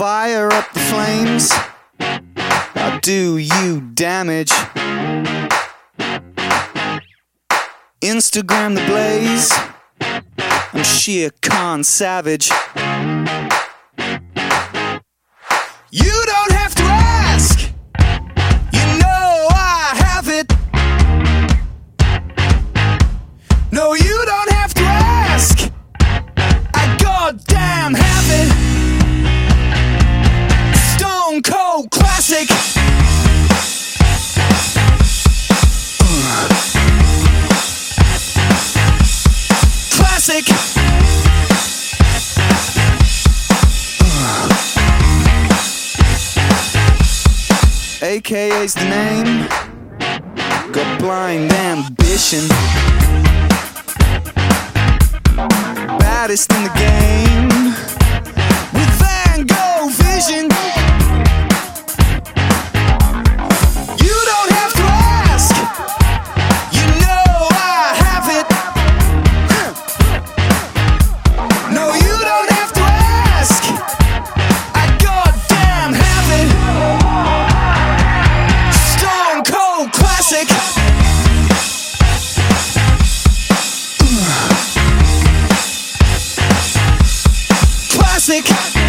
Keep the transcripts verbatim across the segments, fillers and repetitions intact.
fire up the flames. I'll do you damage. Instagram the blaze. I'm sheer con savage. You don't have to ask. You know I have it. No, you don't have to ask. I goddamn have it. Stone Cold Classic. Uh. Classic. Uh. A K A's the name. Got blind ambition. Baddest in the game. With Van Gogh vision. You don't have to ask. You know I have it. No, you don't have to ask. I goddamn have it. Stone Cold Classic. Classic.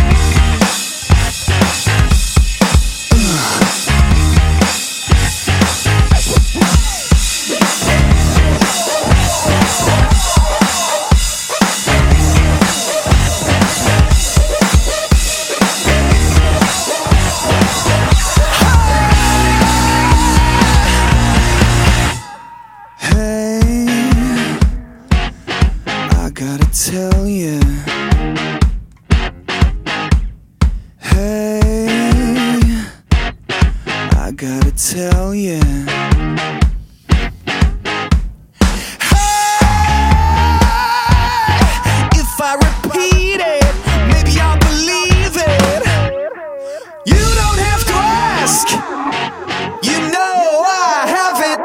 Hey, I gotta tell you. I gotta tell ya. Hey, if I repeat it, maybe I'll believe it. You don't have to ask. You know I have it.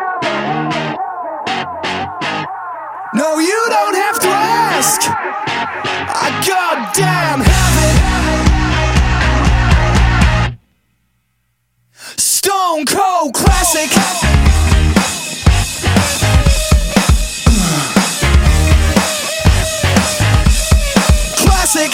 No, you don't have to ask. I goddamn have it. Stone Cold Classic. Classic.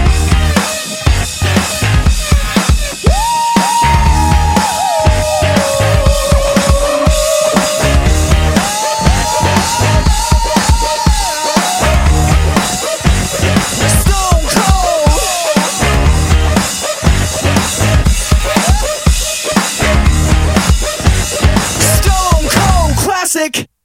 Stone Cold. Stone Cold Classic.